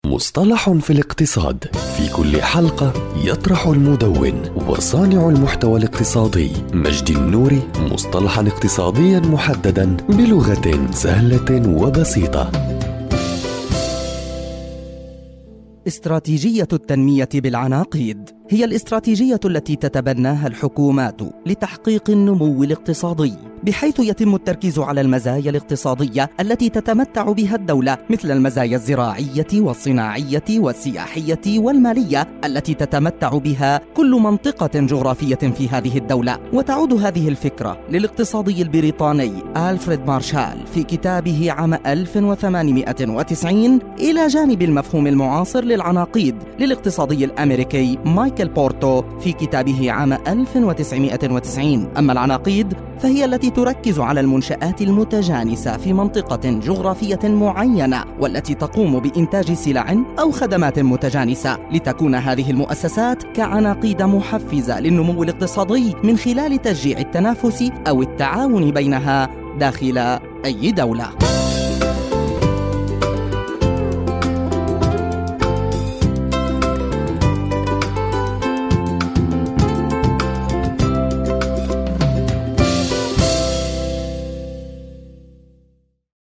مصطلح في الاقتصاد. في كل حلقة يطرح المدون وصانع المحتوى الاقتصادي مجدي النوري مصطلحا اقتصاديا محددا بلغة سهلة وبسيطة. استراتيجية التنمية بالعناقيد هي الاستراتيجية التي تتبناها الحكومات لتحقيق النمو الاقتصادي، بحيث يتم التركيز على المزايا الاقتصادية التي تتمتع بها الدولة، مثل المزايا الزراعية والصناعية والسياحية والمالية التي تتمتع بها كل منطقة جغرافية في هذه الدولة. وتعود هذه الفكرة للاقتصادي البريطاني ألفريد مارشال في كتابه عام 1890 إلى جانب المفهوم المعاصر للعناقيد للاقتصادي الأمريكي مايكل بورتو في كتابه عام 1990. أما العناقيد فهي التي تركز على المنشآت المتجانسة في منطقة جغرافية معينة، والتي تقوم بإنتاج سلع أو خدمات متجانسة، لتكون هذه المؤسسات كعناقيد محفزة للنمو الاقتصادي من خلال تشجيع التنافس أو التعاون بينها داخل أي دولة.